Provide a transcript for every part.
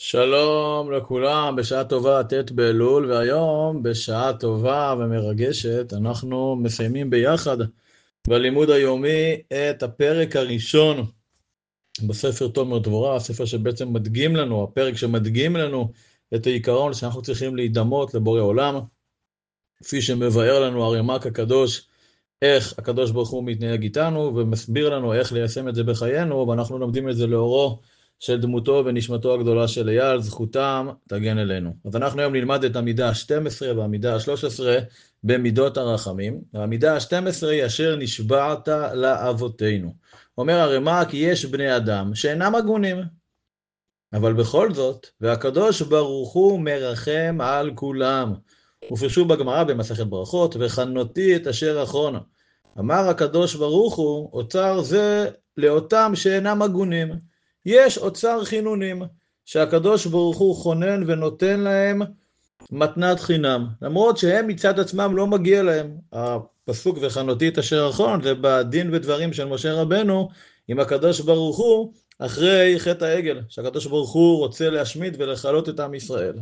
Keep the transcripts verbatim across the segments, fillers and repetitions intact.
שלום לכולם, בשעה טובה ט' באלול, והיום בשעה טובה ומרגשת אנחנו מסיימים ביחד בלימוד היומי את הפרק הראשון בספר תומר דבורה, הספר שבעצם מדגים לנו, הפרק שמדגים לנו את העיקרון שאנחנו צריכים להידמות לבורא עולם, כפי שמבאר לנו הרמ"ק הקדוש איך הקדוש ברוך הוא מתנהג איתנו ומסביר לנו איך ליישם את זה בחיינו, ואנחנו לומדים את זה לאורו של דמותו ונשמתו הגדולה של אייל, זכותם תגן אלינו. אז אנחנו היום נלמד את המידה ה-שתים עשרה והמידה ה-שלוש עשרה במידות הרחמים. והמידה ה-שתים עשרה היא אשר נשבעת לאבותינו. אומר הרמ"ק, יש בני אדם שאינם הגונים, אבל בכל זאת, והקדוש ברוך הוא מרחם על כולם. ופרשו בגמרא במסכת ברכות, וחנותי את אשר אחרונה. אמר הקדוש ברוך הוא, אוצר זה לאותם שאינם הגונים. יש אוצר חינונים, שהקדוש ברוך הוא חונן ונותן להם מתנת חינם. למרות שהם מצד עצמם לא מגיע להם. הפסוק וחנותי את אשר אחרון, זה בדין ודברים של משה רבנו, עם הקדוש ברוך הוא, אחרי חטא העגל, שהקדוש ברוך הוא רוצה להשמיד ולכלות את עם ישראל.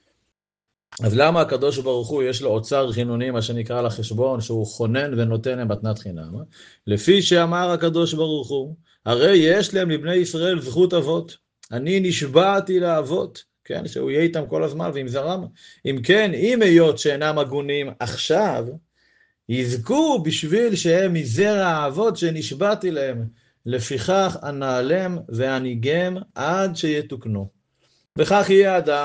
אז למה הקדוש ברוך הוא יש לו אוצר חינוני, מה שנקרא לחשבון, שהוא חונן ונותן להם מתנת חינם? לפי שאמר הקדוש ברוך הוא, הרי יש להם לבני ישראל זכות אבות, אני נשבעתי לאבות, כן, שהוא יהיה איתם כל הזמן ועם זרם. אם כן, אם היות שאינם הגונים עכשיו, יזכו בשביל שהם מזרע האבות שנשבעתי להם, לפיכך אנעלם ואניגם עד שיתוקנו. וכך יהיה אדם,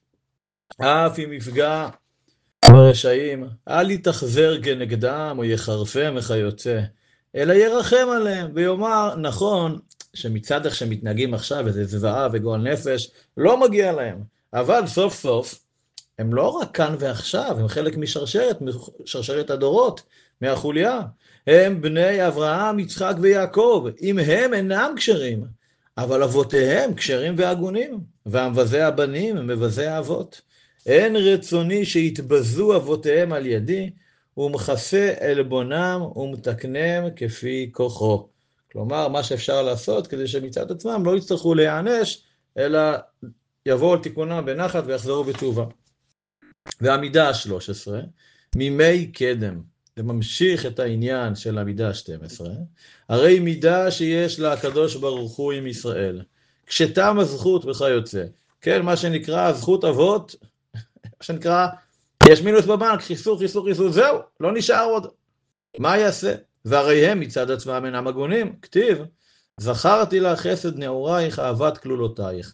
אף אם יפגע ברשעים, אל יתאכזר כנגדם או יחרפם וכיוצא, אלא ירחם עליהם ויאמר, נכון שמצד איך שמתנהגים עכשיו איזה זוועה וגועל נפש, לא מגיע להם, אבל סוף סוף הם לא רק כאן ועכשיו, הם חלק משרשרת, משרשרת הדורות, מהחוליה. הם בני אברהם, יצחק ויעקב, אם הם אינם כשרים, אבל אבותיהם כשרים והגונים, והמבזה הבנים מבזה האבות. אין רצוני שיתבזו אבותיהם על ידי, ומכסה עלבונם ומתקנם כפי כוחו. כלומר, מה שאפשר לעשות כדי שמצד עצמם לא יצטרכו להיענש, אלא יבואו על תיקונם בנחת ויחזרו בתשובה. והמידה ה-שלוש עשרה, מימי קדם, זה ממשיך את העניין של המידה ה-שתים עשרה, הרי מידה שיש לה הקדוש ברוך הוא עם ישראל, כשתם הזכות וכיוצא, כן, מה שנקרא זכות אבות, מה שנקרא, יש מינוס בבנק, חיסור, חיסור, חיסור, זהו, לא נשאר עוד. מה יעשה? והרי הם מצד עצמם אינם הגונים, כתיב, זכרתי לה חסד נעורייך, אהבת כלולותייך.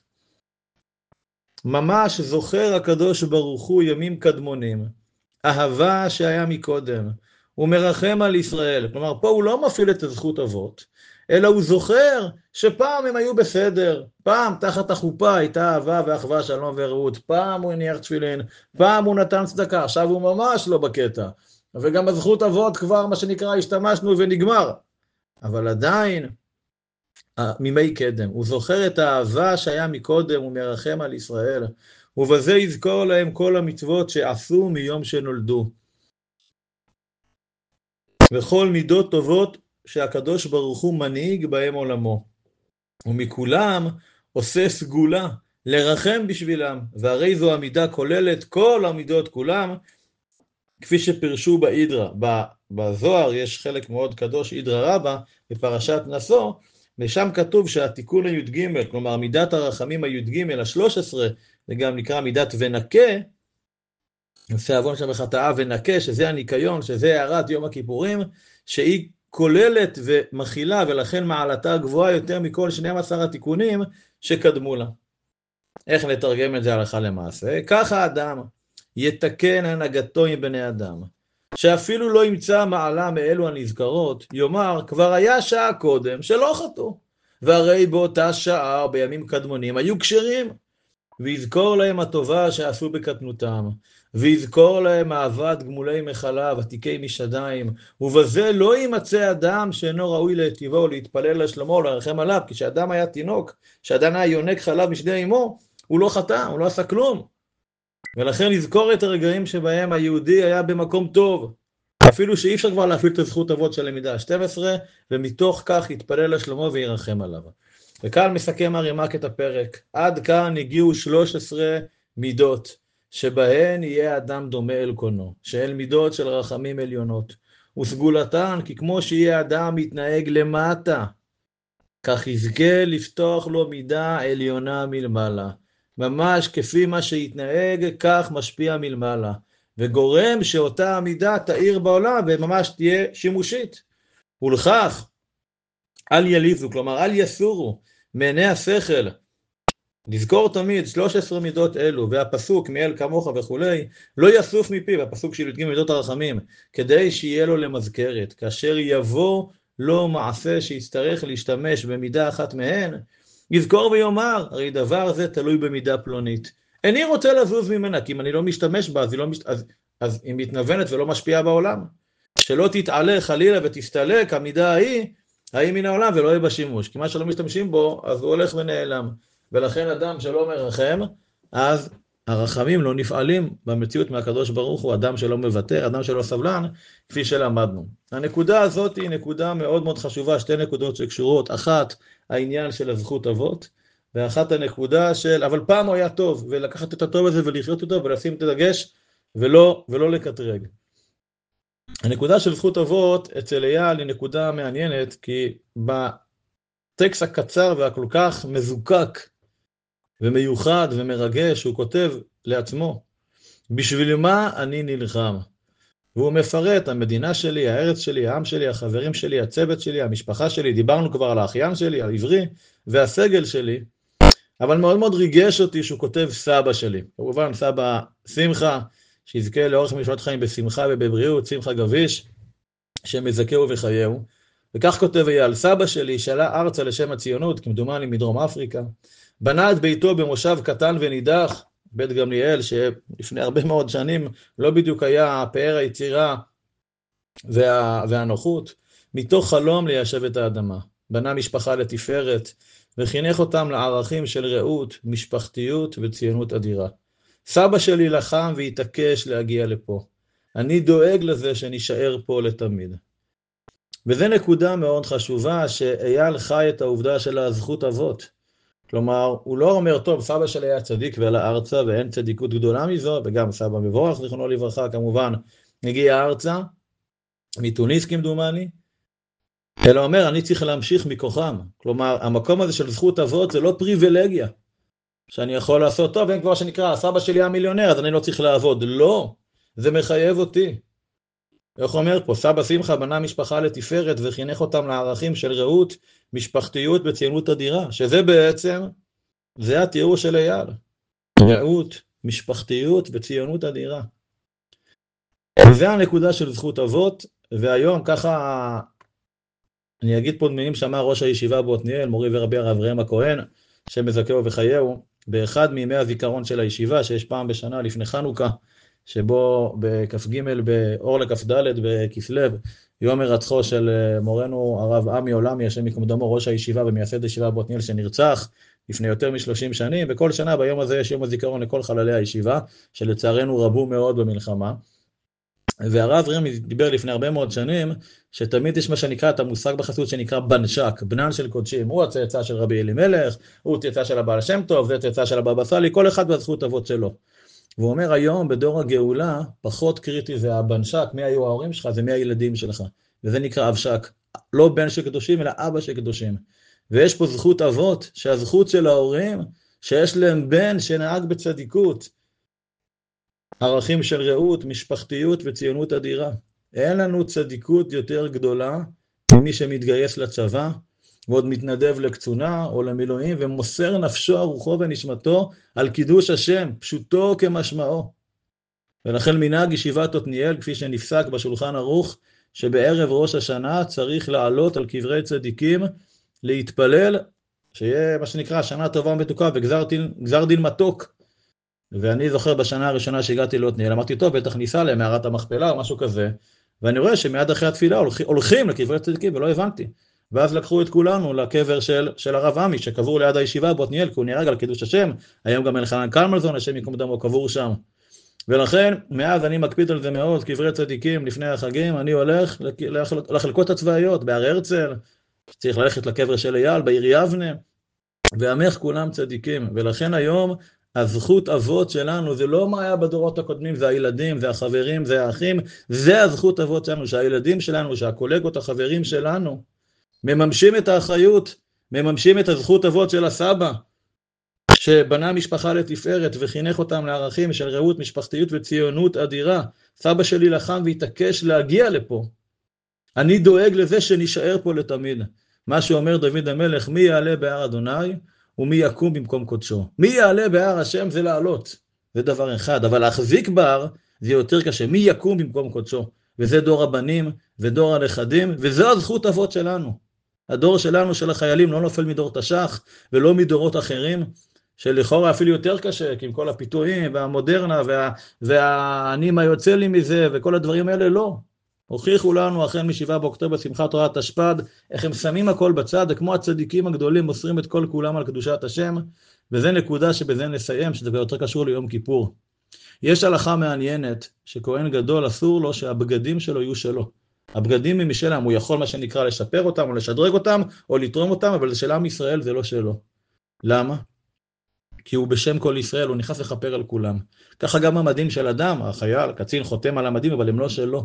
ממש זוכר הקדוש ברוך הוא ימים קדמונים, אהבה שהיה מקודם, הוא מרחם על ישראל. כלומר, פה הוא לא מפעיל את הזכות אבות, אלא הוא זוכר שפעם הם היו בסדר, פעם תחת החופה הייתה אהבה ואחווה, שלום ורעות, פעם הוא הניח תפילין, פעם הוא נתן צדקה, עכשיו הוא ממש לא בקטע. וגם הזכות אבות כבר מה שנקרא השתמשנו ונגמר. אבל עדיין, מימי קדם, הוא זוכר את האהבה שהיה מקודם, הוא מרחם על ישראל, ובזה יזכור להם כל המצוות שעשו מיום שנולדו. וכל מידות טובות שהקדוש ברוך הוא מנהיג בהם עולמו. ומכולם עושה סגולה, לרחם בשבילם, והרי זו המידה כוללת כל המידות כולם, כפי שפרשו באידרא. בזוהר יש חלק מאוד קדוש, אידרא רבה, בפרשת נשוא, ושם כתוב שהתיקון הי"ג, כלומר מידת הרחמים הי"ג, ה-שלוש עשרה, זה גם נקרא מידת ונקה, עושה עוון שם בחטאה ונקה, שזה הניקיון, שזה הערת יום הכיפורים, שהיא כוללת ומכילה, ולכן מעלתה גבוהה יותר מכל שנים עשר התיקונים שקדמו לה. איך נתרגם את זה הלכה למעשה? ככה האדם יתקן הנהגתו עם בני אדם, שאפילו לא ימצא מעלה מאלו הנזכרות, יאמר, כבר היה שעה קודם שלא חטאו, והרי באותה שעה בימים קדמונים היו כשרים, ויזכור להם הטובה שעשו בקטנותם, ויזכור להם אהבת גמולי מחלה ותיקי משדיים, ובזה לא יימצא אדם שאינו ראוי להיטיבו ולהתפלל לשלומו ולרחם עליו, כי כשאדם היה תינוק, כשאדם היה יונק חלב משני אמו, הוא לא חטא, הוא לא עשה כלום. ולכן לזכור את הרגעים שבהם היהודי היה במקום טוב, אפילו שאי אפשר כבר להפעיל את הזכות אבות של המידה ה-שתים עשרה, ומתוך כך יתפלל לשלומו וירחם עליו. וכאן מסכם הרימ"ק את הפרק. עד כאן הגיעו שלוש עשרה מידות, שבהן יהיה אדם דומה אל קונו, שהן מידות של רחמים עליונות. וסגולתן, כי כמו שיהיה אדם מתנהג למטה, כך יזכה לפתוח לו מידה עליונה מלמעלה. ממש כפי מה שיתנהג, כך משפיע מלמעלה. וגורם שאותה המידה תאיר בעולם, וממש תהיה שימושית. ולכך, אל יליזו, כלומר אל יסורו, מעיני השכל. לזכור תמיד שלוש עשרה מידות אלו, והפסוק מאל כמוך וכולי, לא יסוף מפיו, הפסוק של י"ג מידות הרחמים, כדי שיהיה לו למזכרת, כאשר יבוא לו מעשה שיצטרך להשתמש במידה אחת מהן, יזכור ויאמר, הרי דבר זה תלוי במידה פלונית. איני רוצה לזוז ממנה, כי אם אני לא משתמש בה, אז היא, לא מש... אז... אז היא מתנוונת ולא משפיעה בעולם. שלא תתעלה חלילה ותסתלק המידה ההיא, ההיא מן העולם ולא יהיה בשימוש. כי מה שלא משתמשים בו, אז הוא הולך ונעלם. ולכן אדם שלא מרחם, אז הרחמים לא נפעלים במציאות מהקדוש ברוך הוא, אדם שלא מוותר, אדם שלא סבלן, כפי שלמדנו. הנקודה הזאת היא נקודה מאוד מאוד חשובה, שתי נקודות שקשורות, אחת העניין של הזכות אבות, ואחת הנקודה של, אבל פעם הוא היה טוב, ולקחת את הטוב הזה ולחיות אותו ולשים את הדגש, ולא, ולא לקטרג. הנקודה של זכות אבות אצל אייל היא נקודה מעניינת, כי בטקסט הקצר והכל כך מזוקק, ומיוחד ומרגש, הוא כותב לעצמו, בשביל מה אני נלחם? והוא מפרט, המדינה שלי, הארץ שלי, העם שלי, החברים שלי, הצוות שלי, המשפחה שלי, דיברנו כבר על האחיין שלי, על עברי, והסגל שלי, אבל מאוד מאוד ריגש אותי שהוא כותב סבא שלי. כמובן, סבא שמחה, שיזכה לאורך משנות חיים בשמחה ובבריאות, שמחה גביש, שמזכהו וחייהו. וכך כותב אייל, סבא שלי שעלה ארצה לשם הציונות, כמדומני מדרום אפריקה, בנה את ביתו במושב קטן ונידח, בית גמליאל, שלפני הרבה מאוד שנים לא בדיוק היה פאר היצירה וה, והנוחות, מתוך חלום ליישב את האדמה. בנה משפחה לתפארת, וחינך אותם לערכים של רעות, משפחתיות וציונות אדירה. סבא שלי לחם והתעקש להגיע לפה. אני דואג לזה שנשאר פה לתמיד. וזה נקודה מאוד חשובה, שאייל חי את העובדה של הזכות אבות. כלומר, הוא לא אומר, טוב, סבא שלי היה צדיק ועלה ארצה, ואין צדיקות גדולה מזו, וגם סבא מבורך, זיכרונו לברכה, כמובן, הגיע ארצה, מתוניס כמדומני, אלא אומר, אני צריך להמשיך מכוחם. כלומר, המקום הזה של זכות אבות זה לא פריבילגיה, שאני יכול לעשות, טוב, אין כבר שנקרא, סבא שלי היה מיליונר, אז אני לא צריך לעבוד. לא, זה מחייב אותי. איך אומר פה, סבא שמחה בנה משפחה לתפארת, וחינך אותם לערכים של רעות, משפחתיות וציונות אדירה, שזה בעצם, זה התיאור של אייל. רעות, משפחתיות וציונות אדירה. וזה הנקודה של זכות אבות, והיום ככה, אני אגיד פה מילים שאמר ראש הישיבה בעתניאל, מורי ורבי הרב ראם הכהן, שמזכהו וחייהו, באחד מימי הזיכרון של הישיבה, שיש פעם בשנה לפני חנוכה, שבו בכ"ג באור לכ"ד בכסלו, יום הירצחו של מורנו הרב עמי עולמי, השם ייקום דמו, ראש הישיבה ומייסד הישיבה בעתניאל שנרצח לפני יותר משלושים שנים, וכל שנה ביום הזה יש יום הזיכרון לכל חללי הישיבה, שלצערנו רבו מאוד במלחמה. והרב ראם דיבר לפני הרבה מאוד שנים, שתמיד יש מה שנקרא את המושג בחסות שנקרא בנשק, בנן של קודשים, הוא הצאצא של רבי אלימלך, הוא צאצא של הבעל שם טוב, זה צאצא של הבבא סאלי, כל אחד והזכות אבות שלו. והוא אומר היום בדור הגאולה, פחות קריטי זה הבנשק, מי היו ההורים שלך, זה מי הילדים שלך, וזה נקרא אבשק, לא בן של קדושים אלא אבא של קדושים. ויש פה זכות אבות, שהזכות של ההורים, שיש להם בן שנהג בצדיקות, ערכים של רעות, משפחתיות וציונות אדירה. אין לנו צדיקות יותר גדולה ממי שמתגייס לצבא, ועוד מתנדב לקצונה או למילואים, ומוסר נפשו, רוחו ונשמתו על קידוש השם, פשוטו כמשמעו. ולכן מנהג ישיבת עתניאל, כפי שנפסק בשולחן ערוך, שבערב ראש השנה צריך לעלות על קברי צדיקים, להתפלל, שיהיה מה שנקרא שנה טובה ומתוקה, וגזר דין, גזר דין מתוק. ואני זוכר בשנה הראשונה שהגעתי לעתניאל, אמרתי, טוב, בטח ניסה למערת המכפלה או משהו כזה, ואני רואה שמיד אחרי התפילה הולכים, הולכים לקברי צדיקים, ולא הבנתי. ואז לקחו את כולנו לקבר של, של הרב עמי, שקבור ליד הישיבה בעתניאל, כי הוא נהרג על קידוש השם, היום גם אלחנן קלמנזון, השם ייקום דמו, קבור שם. ולכן, מאז אני מקפיד על זה מאוד, קברי צדיקים לפני החגים, אני הולך לחלקות הצבאיות, בהר הרצל, צריך ללכת לקבר של אייל, בעיר יבנה, ועמך כולם צדיקים. ולכן היום הזכות אבות שלנו זה לא מה היה בדורות הקודמים, זה הילדים, זה החברים, זה האחים, זה הזכות אבות שלנו, שהילדים שלנו, שהקולגות, החברים שלנו, מממשים את האחריות, מממשים את הזכות אבות של הסבא, שבנה משפחה לתפארת וחינך אותם לערכים של רעות, משפחתיות וציונות אדירה. סבא שלי לחם והתעקש להגיע לפה. אני דואג לזה שנשאר פה לתמיד. מה שאומר דוד המלך, מי יעלה בהר אדוני ומי יקום במקום קודשו. מי יעלה בהר השם זה לעלות, זה דבר אחד, אבל להחזיק בהר זה יותר קשה. מי יקום במקום קודשו, וזה דור הבנים ודור הנכדים, וזו הזכות אבות שלנו. הדור שלנו של החיילים לא נופל מדור תש"ח ולא מדורות אחרים, שלכאורה אפילו יותר קשה, כי עם כל הפיתויים והמודרנה וה, והאני מה יוצא לי מזה וכל הדברים האלה, לא. הוכיחו לנו החל משבעה באוקטובר שמחת תורה תשפ"ד, איך הם שמים הכל בצד, וכמו הצדיקים הגדולים מוסרים את כל כולם על קדושת השם, וזה נקודה שבזה נסיים, שזה יותר קשור ליום כיפור. יש הלכה מעניינת, שכהן גדול אסור לו שהבגדים שלו יהיו שלו. הבגדים הם משלם, הוא יכול מה שנקרא לשפר אותם, או לשדרג אותם, או לתרום אותם, אבל של עם ישראל זה לא שלו. למה? כי הוא בשם כל ישראל, הוא נכנס לחפר על כולם. ככה גם המדים של אדם, החייל, קצין חותם על המדים, אבל הם לא שלו.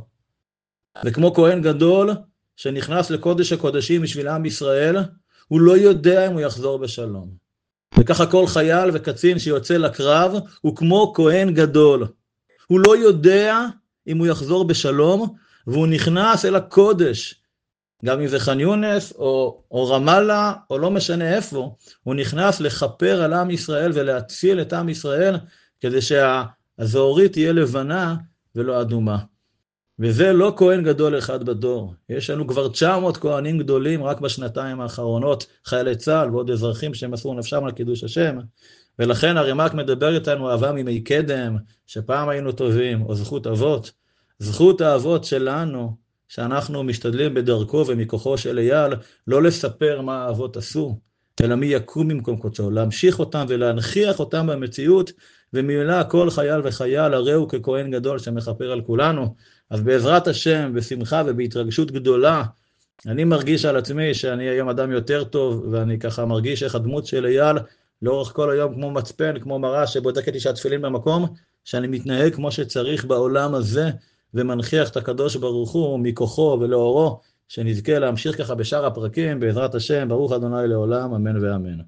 וכמו כהן גדול שנכנס לקודש הקודשים בשביל עם ישראל, הוא לא יודע אם הוא יחזור בשלום. וככה כל חייל וקצין שיוצא לקרב הוא כמו כהן גדול. הוא לא יודע אם הוא יחזור בשלום, והוא נכנס אל הקודש. גם אם זה ח'אן יונס או, או רמאללה או לא משנה איפה, הוא נכנס לחפר על עם ישראל ולהציל את עם ישראל, כדי שהזהורית תהיה לבנה ולא אדומה. וזה לא כהן גדול אחד בדור. יש לנו כבר תשע מאות כהנים גדולים רק בשנתיים האחרונות, חיילי צה"ל ועוד אזרחים שמסרו נפשם על קידוש השם. ולכן הרמ"ק מדבר איתנו אהבה מימי קדם, שפעם היינו טובים, או זכות אבות. זכות האבות שלנו, שאנחנו משתדלים בדרכו ומכוחו של אייל, לא לספר מה האבות עשו, אלא מי יקום במקום קודשו, להמשיך אותם ולהנכיח אותם במציאות, וממילא כל חייל וחייל הרי הוא ככהן גדול שמחפר על כולנו. אז בעזרת השם, בשמחה ובהתרגשות גדולה, אני מרגיש על עצמי שאני היום אדם יותר טוב, ואני ככה מרגיש איך הדמות של אייל, לאורך כל היום כמו מצפן, כמו מראה שבודקת לי שהתפילין במקום, שאני מתנהג כמו שצריך בעולם הזה, ומנכיח את הקדוש ברוך הוא מכוחו ולאורו, שנזכה להמשיך ככה בשאר הפרקים, בעזרת השם, ברוך אדוני לעולם, אמן ואמן.